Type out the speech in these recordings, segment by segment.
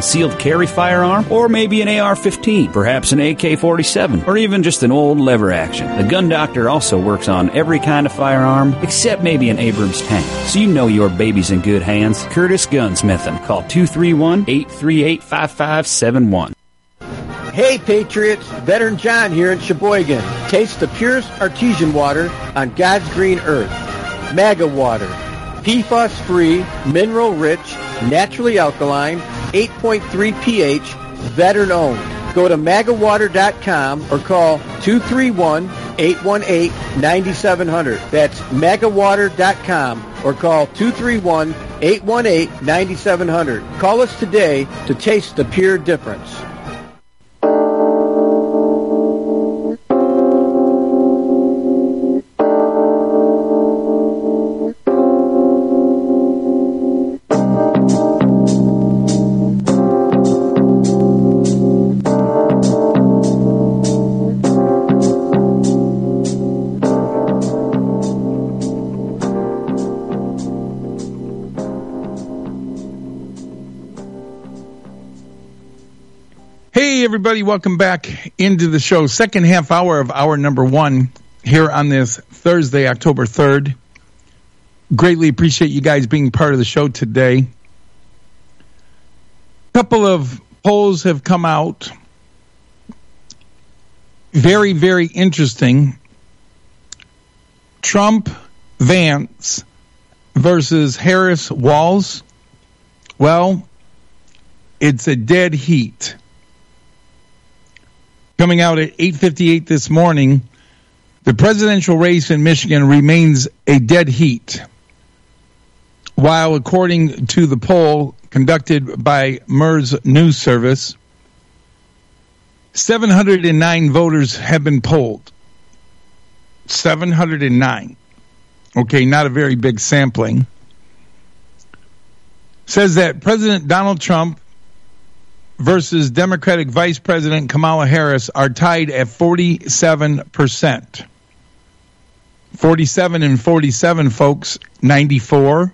concealed carry firearm, or maybe an AR-15, perhaps an AK-47, or even just an old lever action. The Gun Doctor also works on every kind of firearm, except maybe an Abrams tank. So you know your baby's in good hands. Curtis Gunsmithing. Call 231-838-5571. Hey Patriots, Veteran John here in Sheboygan. Taste the purest artesian water on God's green earth. MAGA water. PFAS-free, mineral-rich, naturally alkaline, 8.3 pH, veteran-owned. Go to magawater.com or call 231-818-9700. That's magawater.com or call 231-818-9700. Call us today to taste the pure difference. Everybody, welcome back into the show. Second half hour of hour number one here on this Thursday, October 3rd. Greatly appreciate you guys being part of the show today. A couple of polls have come out. Very, very interesting. Trump, Vance versus Harris, Walz. Well, it's a dead heat. Coming out at 8:58 this morning, the presidential race in Michigan remains a dead heat. While according to the poll conducted by MERS News Service, 709 voters have been polled. 709. Okay, not a very big sampling. Says that President Donald Trump versus Democratic Vice President Kamala Harris are tied at 47%. 47 and 47, folks, 94.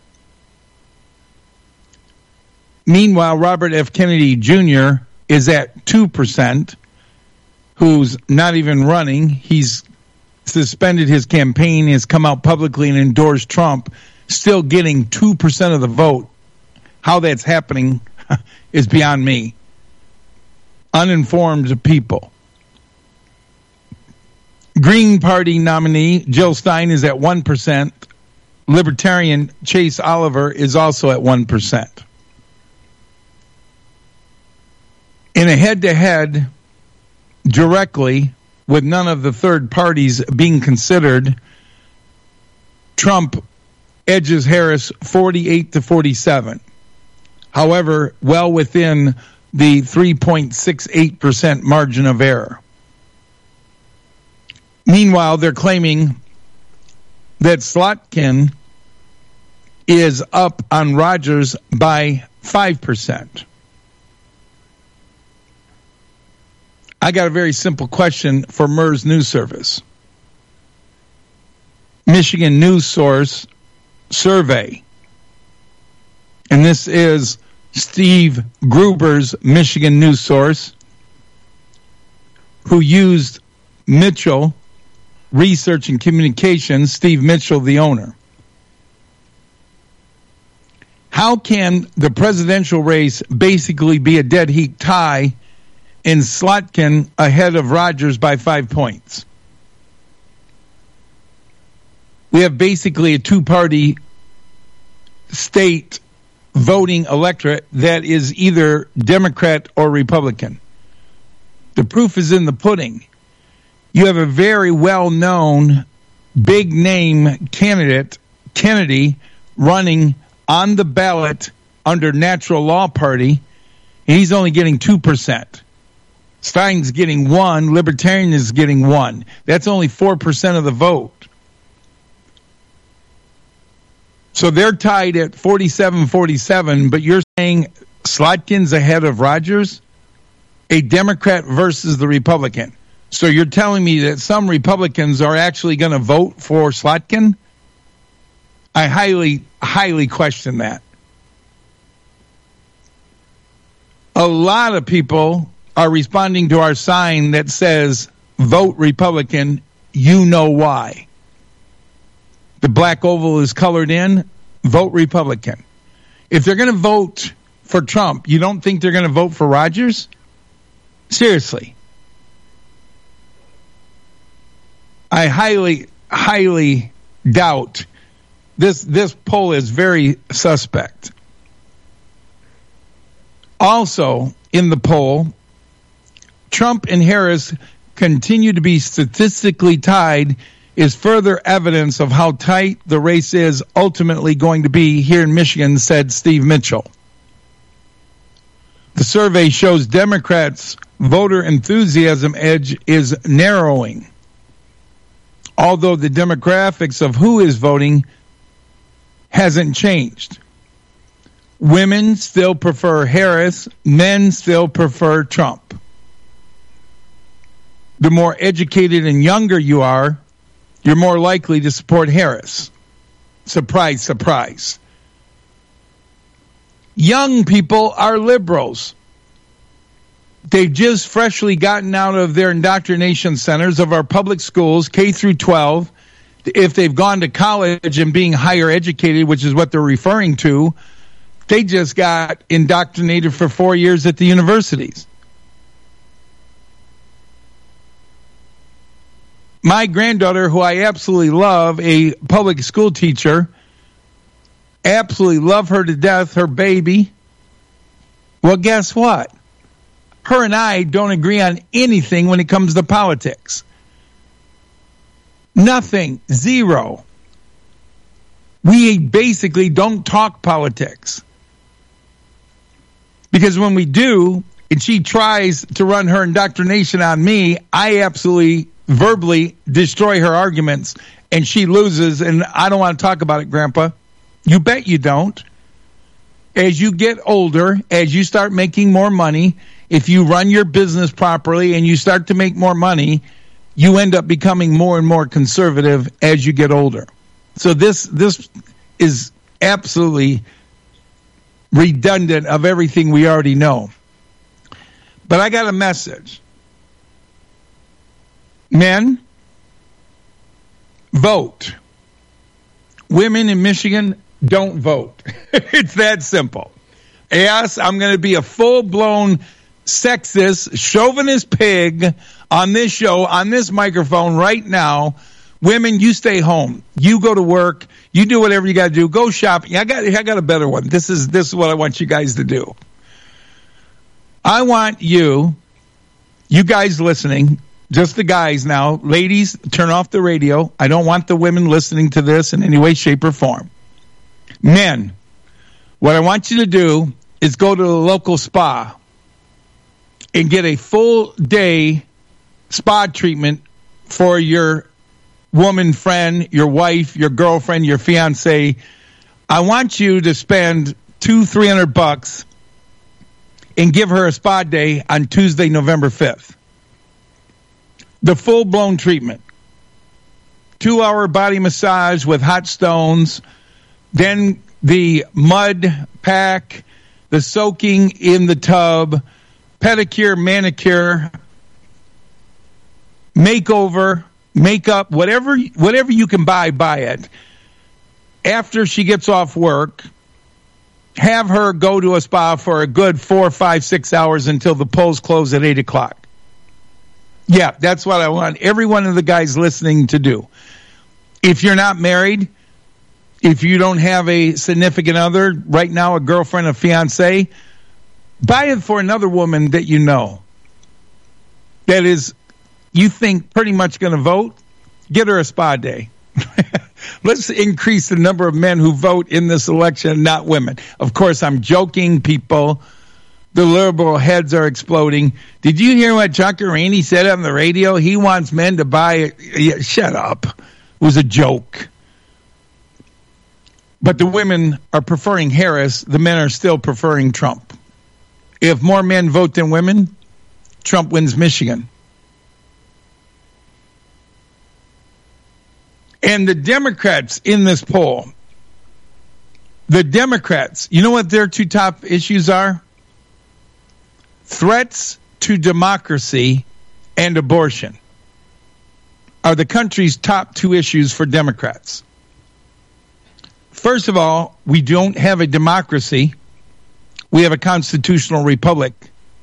Meanwhile, Robert F. Kennedy Jr. is at 2%, who's not even running. He's suspended his campaign, has come out publicly and endorsed Trump, still getting 2% of the vote. How that's happening is beyond me. Uninformed people. Green Party nominee Jill Stein is at 1%. Libertarian Chase Oliver is also at 1%. In a head-to-head, directly, with none of the third parties being considered, Trump edges Harris 48-47. However, well within the 3.68% margin of error. Meanwhile, they're claiming that Slotkin is up on Rogers by 5%. I got a very simple question for MERS News Service. Michigan News Source survey. And this is Steve Gruber's Michigan News Source, who used Mitchell Research and Communications, Steve Mitchell, the owner. How can the presidential race basically be a dead heat tie in Slotkin ahead of Rogers by 5 points? We have basically a two-party state voting electorate that is either Democrat or Republican. The proof is in the pudding. You have a very well-known, big-name candidate, Kennedy, running on the ballot under Natural Law Party, and he's only getting 2%. Stein's getting 1, Libertarian is getting 1. That's only 4% of the vote. So they're tied at 47-47, but you're saying Slotkin's ahead of Rogers? A Democrat versus the Republican. So you're telling me that some Republicans are actually going to vote for Slotkin? I highly, highly question that. a lot of people are responding to our sign that says, vote Republican, you know why. The black oval is colored in, vote Republican. If they're going to vote for Trump, you don't think they're going to vote for Rogers? Seriously. I highly doubt this poll is very suspect. Also, in the poll, Trump and Harris continue to be statistically tied is further evidence of how tight the race is ultimately going to be here in Michigan, said Steve Mitchell. The survey shows Democrats' voter enthusiasm edge is narrowing, although the demographics of who is voting hasn't changed. Women still prefer Harris, men still prefer Trump. The more educated and younger you are, you're more likely to support Harris. Surprise, surprise. Young people are liberals. They've just freshly gotten out of their indoctrination centers of our public schools, K through 12. If they've gone to college and being higher educated, which is what they're referring to, they just got indoctrinated for 4 years at the universities. My granddaughter, who I absolutely love, a public school teacher, absolutely love her to death, her baby. Well, guess what? Her and I don't agree on anything when it comes to politics. Nothing. Zero. We basically don't talk politics. Because when we do, and she tries to run her indoctrination on me, I absolutely verbally destroy her arguments, and she loses, and I don't want to talk about it, Grandpa. You bet you don't. As you get older, as you start making more money, if you run your business properly and you start to make more money, you end up becoming more and more conservative as you get older. So this is absolutely redundant of everything we already know. But I got a message. Men, vote. Women in Michigan, don't vote. It's that simple. Yes, I'm going to be a full-blown sexist, chauvinist pig on this show, on this microphone right now. Women, you stay home. You go to work. You do whatever you got to do. Go shopping. I got a better one. This is what I want you guys to do. I want you guys listening, just the guys now. Ladies, turn off the radio. I don't want the women listening to this in any way, shape, or form. Men, what I want you to do is go to the local spa and get a full day spa treatment for your woman friend, your wife, your girlfriend, your fiance. I want you to spend $200-300 and give her a spa day on Tuesday, November 5th. The full-blown treatment. 2-hour body massage with hot stones, then the mud pack, the soaking in the tub, pedicure, manicure, makeover, makeup, whatever you can buy it. After she gets off work, have her go to a spa for a good 4, 5, 6 hours until the polls close at 8 o'clock. Yeah, that's what I want every one of the guys listening to do. If you're not married, if you don't have a significant other, right now a girlfriend, a fiance, buy it for another woman that you know. That is, you think pretty much going to vote, get her a spa day. Let's increase the number of men who vote in this election, not women. Of course, I'm joking, people. The liberal heads are exploding. Did you hear what Chuck Rainey said on the radio? He wants men to buy. Shut up. It was a joke. But the women are preferring Harris. The men are still preferring Trump. If more men vote than women, Trump wins Michigan. And the Democrats in this poll, the Democrats, you know what their two top issues are? threats to democracy and abortion are the country's top two issues for Democrats. First of all, we don't have a democracy. We have a constitutional republic.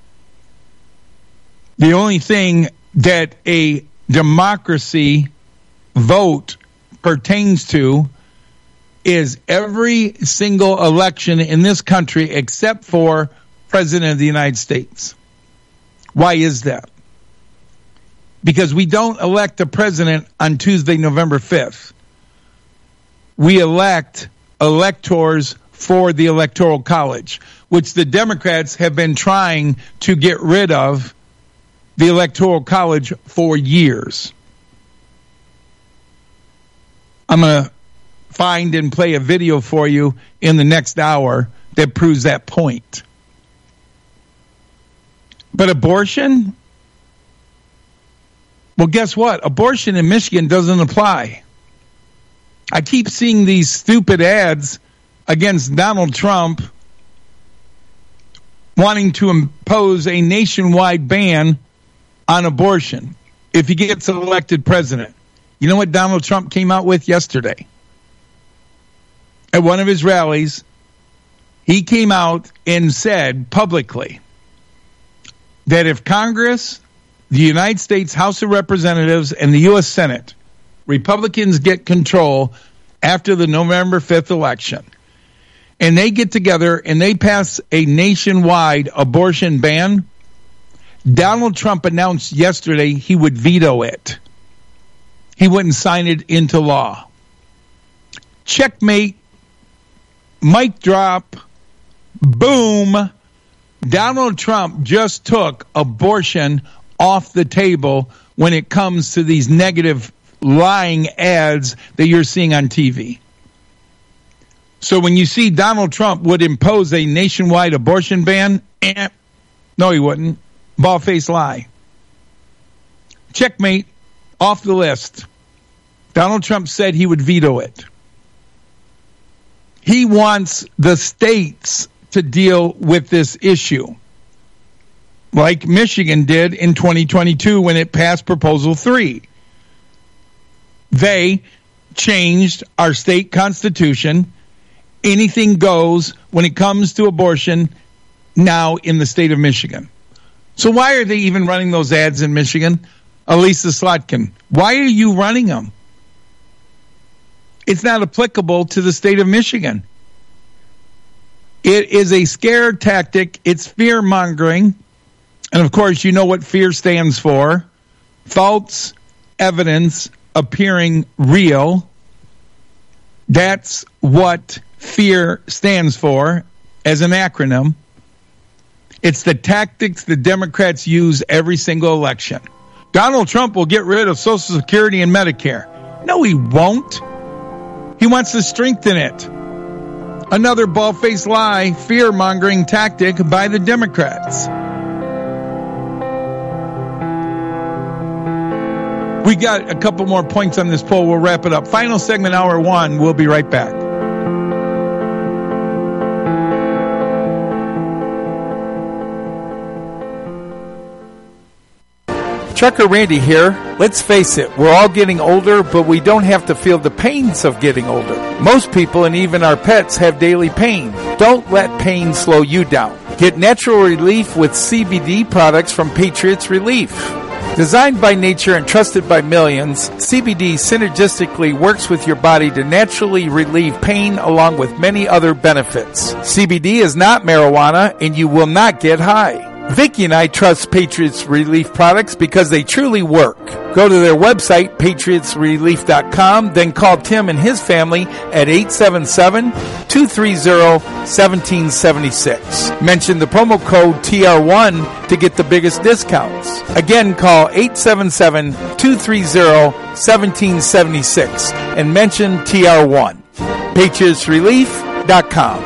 The only thing that a democracy vote pertains to is every single election in this country except for President of the United States. Why is that? Because we don't elect a president on Tuesday, November 5th. We elect electors for the Electoral College, which the Democrats have been trying to get rid of the Electoral College for years. I'm going to find and play a video for you in the next hour that proves that point. But abortion? Well, guess what? Abortion in Michigan doesn't apply. I keep seeing these stupid ads against Donald Trump wanting to impose a nationwide ban on abortion if he gets elected president. You know what Donald Trump came out with yesterday? At one of his rallies, he came out and said publicly that if Congress, the United States House of Representatives, and the U.S. Senate, Republicans get control after the November 5th election, and they get together and they pass a nationwide abortion ban, Donald Trump announced yesterday he would veto it. He wouldn't sign it into law. Checkmate. Mic drop. Boom. Donald Trump just took abortion off the table when it comes to these negative lying ads that you're seeing on TV. So when you see Donald Trump would impose a nationwide abortion ban, no, he wouldn't. Bald-faced lie. Checkmate. Off the list. Donald Trump said he would veto it. He wants the states to deal with this issue, like Michigan did in 2022 when it passed Proposal 3. They changed our state constitution. Anything goes when it comes to abortion now in the state of Michigan. So why are they even running those ads in Michigan? Elisa Slotkin, why are you running them? It's not applicable to the state of Michigan. It is a scare tactic. It's fear-mongering. And, of course, you know what fear stands for. False evidence appearing real. That's what fear stands for as an acronym. It's the tactics the Democrats use every single election. Donald Trump will get rid of Social Security and Medicare. No, he won't. He wants to strengthen it. Another bald-faced lie, fear-mongering tactic by the Democrats. We got a couple more points on this poll. We'll wrap it up. Final segment, hour one. We'll be right back. Trucker Randy here. Let's face it, we're all getting older, but we don't have to feel the pains of getting older. Most people and even our pets have daily pain. Don't let pain slow you down. Get natural relief with CBD products from Patriots Relief. Designed by nature and trusted by millions, CBD synergistically works with your body to naturally relieve pain along with many other benefits. CBD is not marijuana and you will not get high. Vicki and I trust Patriots Relief products because they truly work. Go to their website, patriotsrelief.com, then call Tim and his family at 877-230-1776. Mention the promo code TR1 to get the biggest discounts. Again, call 877-230-1776 and mention TR1. patriotsrelief.com.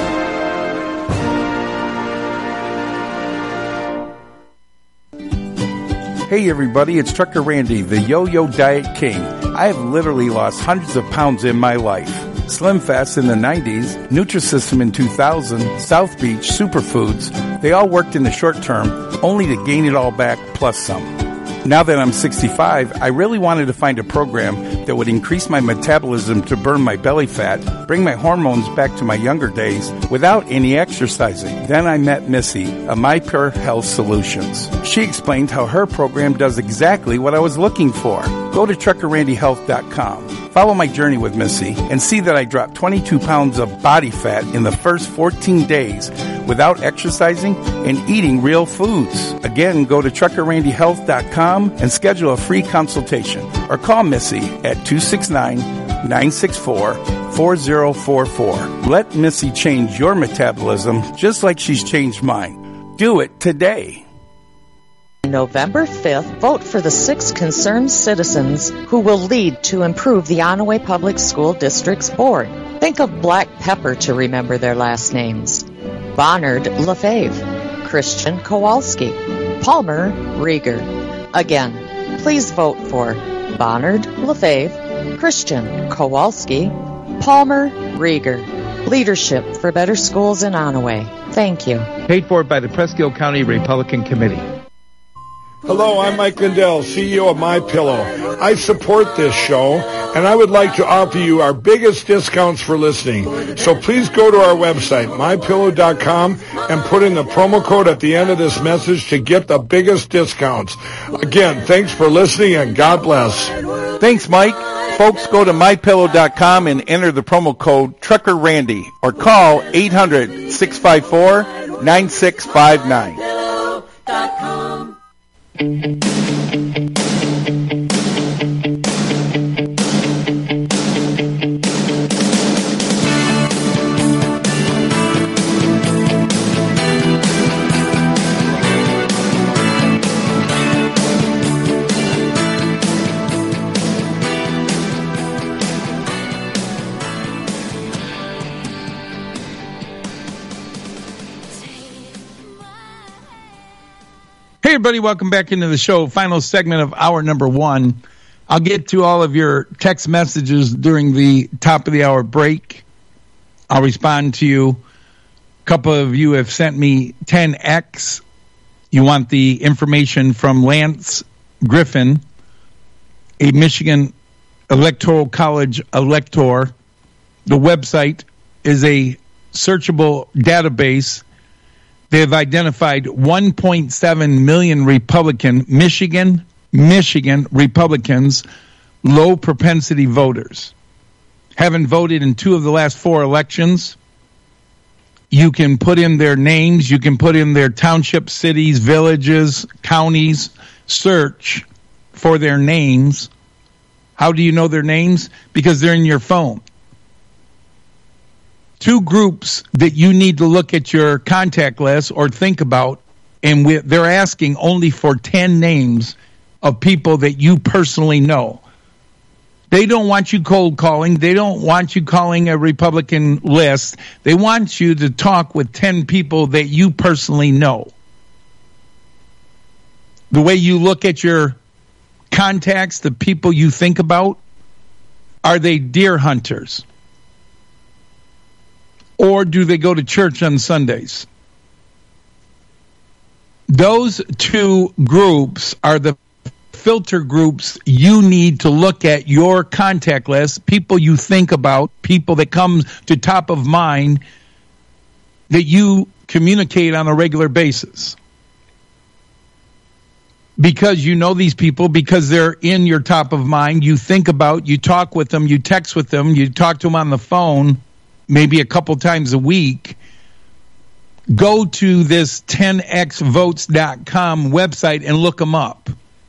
Hey everybody, it's Trucker Randy, the Yo-Yo Diet King. I have literally lost hundreds of pounds in my life. Slim Fast in the 90s, Nutrisystem in 2000, South Beach, Superfoods, they all worked in the short term, only to gain it all back plus some. Now that I'm 65, I really wanted to find a program that would increase my metabolism to burn my belly fat, bring my hormones back to my younger days without any exercising. Then I met Missy of My Pure Health Solutions. She explained how her program does exactly what I was looking for. Go to TruckerRandyHealth.com. Follow my journey with Missy and see that I dropped 22 pounds of body fat in the first 14 days without exercising and eating real foods. Again, go to TruckerRandyHealth.com and schedule a free consultation or call Missy at 269-964-4044. Let Missy change your metabolism just like she's changed mine. Do it today. November 5th, vote for the 6 concerned citizens who will lead to improve the Onaway Public School District's board. Think of Black Pepper to remember their last names. Bonard Lefebvre, Christian Kowalski, Palmer Rieger. Again, please vote for Bonard Lefebvre, Christian Kowalski, Palmer Rieger. Leadership for better schools in Onaway. Thank you. Paid for by the Presque County Republican Committee. Hello, I'm Mike Lindell, CEO of MyPillow. I support this show, and I would like to offer you our biggest discounts for listening. So please go to our website, MyPillow.com, and put in the promo code at the end of this message to get the biggest discounts. Again, thanks for listening, and God bless. Thanks, Mike. Folks, go to MyPillow.com and enter the promo code TruckerRandy or call 800-654-9659. Hey, everybody, welcome back into the show. Final segment of hour number 1. I'll get to all of your text messages during the top of the hour break. I'll respond to you. A couple of you have sent me 10X. You want the information from Lance Griffin, a Michigan Electoral College elector. The website is a searchable database. They have identified 1.7 million Michigan Republicans, low propensity voters. Haven't voted in 2 of the last 4 elections. You can put in their names. You can put in their townships, cities, villages, counties. Search for their names. How do you know their names? Because they're in your phone. 2 groups that you need to look at your contact list or think about, and they're asking only for 10 names of people that you personally know. They don't want you cold calling. They don't want you calling a Republican list. They want you to talk with 10 people that you personally know. The way you look at your contacts, the people you think about, are they deer hunters? Or do they go to church on Sundays? Those 2 groups are the filter groups you need to look at your contact list, people you think about, people that come to top of mind that you communicate on a regular basis. Because you know these people, because they're in your top of mind, you think about, you talk with them, you text with them, you talk to them on the phone, maybe a couple times a week. Go to this 10xvotes.com website and look them up.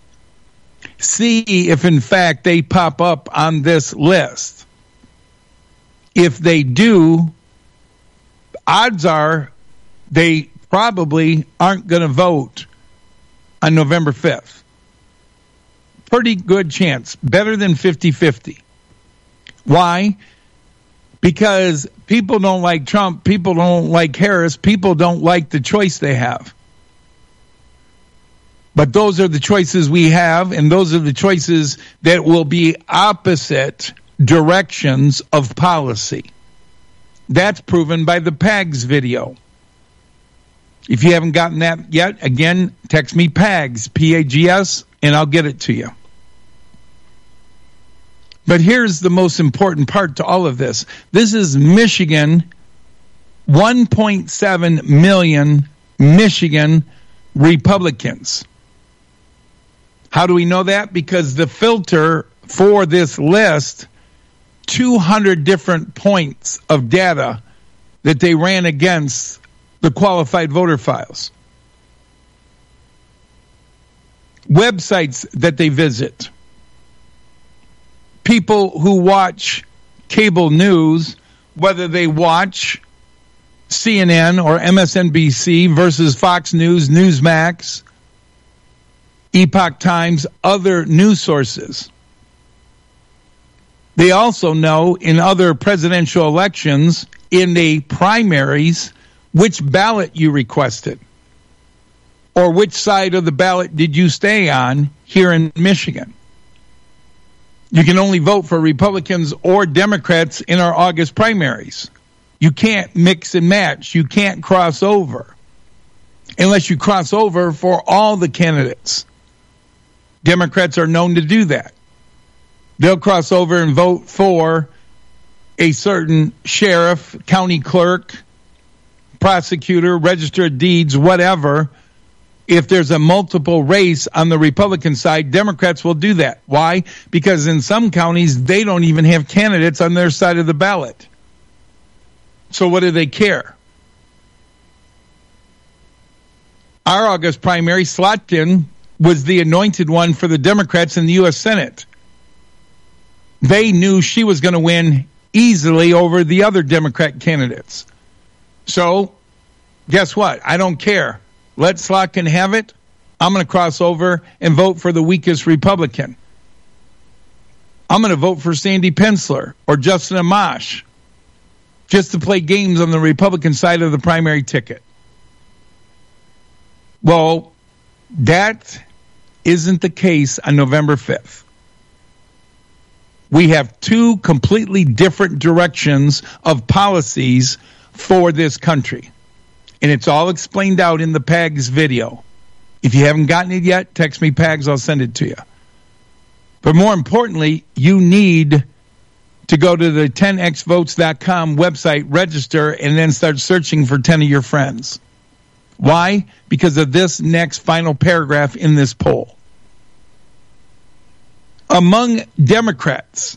See if, in fact, they pop up on this list. If they do, odds are they probably aren't going to vote on November 5th. Pretty good chance. Better than 50-50. Why? Because people don't like Trump, people don't like Harris, people don't like the choice they have. But those are the choices we have, and those are the choices that will be opposite directions of policy. That's proven by the PAGS video. If you haven't gotten that yet, again, text me PAGS, P-A-G-S, and I'll get it to you. But here's the most important part to all of this. This is Michigan, 1.7 million Michigan Republicans. How do we know that? Because the filter for this list, 200 different points of data that they ran against the qualified voter files. Websites that they visit. People who watch cable news, whether they watch CNN or MSNBC versus Fox News, Newsmax, Epoch Times, other news sources. They also know in other presidential elections, in the primaries, which ballot you requested, or which side of the ballot did you stay on here in Michigan. You can only vote for Republicans or Democrats in our August primaries. You can't mix and match. You can't cross over unless you cross over for all the candidates. Democrats are known to do that. They'll cross over and vote for a certain sheriff, county clerk, prosecutor, register of deeds, whatever. If there's a multiple race on the Republican side, Democrats will do that. Why? Because in some counties, they don't even have candidates on their side of the ballot. So what do they care? Our August primary, Slotkin was the anointed one for the Democrats in the U.S. Senate. They knew she was going to win easily over the other Democrat candidates. So, guess what? I don't care. Let Slotkin have it. I'm going to cross over and vote for the weakest Republican. I'm going to vote for Sandy Pensler or Justin Amash just to play games on the Republican side of the primary ticket. Well, that isn't the case on November 5th. We have two completely different directions of policies for this country. And it's all explained out in the PAGS video. If you haven't gotten it yet, text me PAGS, I'll send it to you. But more importantly, you need to go to the 10xvotes.com website, register, and then start searching for 10 of your friends. Why? Because of this next final paragraph in this poll. Among Democrats,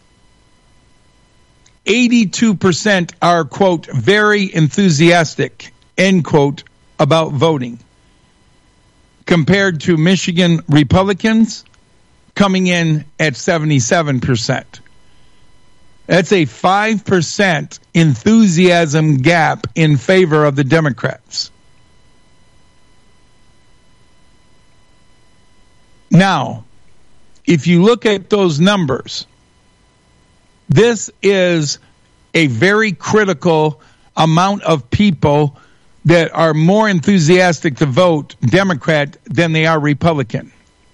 82% are, quote, very enthusiastic, end quote, about voting, compared to Michigan Republicans coming in at 77%. That's a 5% enthusiasm gap in favor of the Democrats. Now, if you look at those numbers, this is a very critical amount of people that are more enthusiastic to vote Democrat than they are Republican.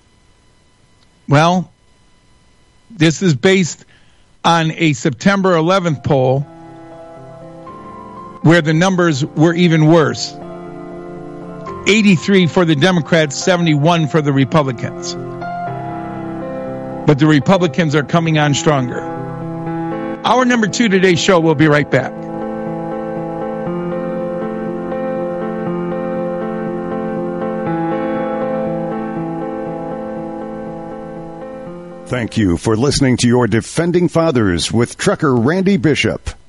Well, this is based on a September 11th poll where the numbers were even worse. 83 for the Democrats, 71 for the Republicans. But the Republicans are coming on stronger. Hour number 2 today's show. We'll be right back. Thank you for listening to your Defending Fathers with Trucker Randy Bishop.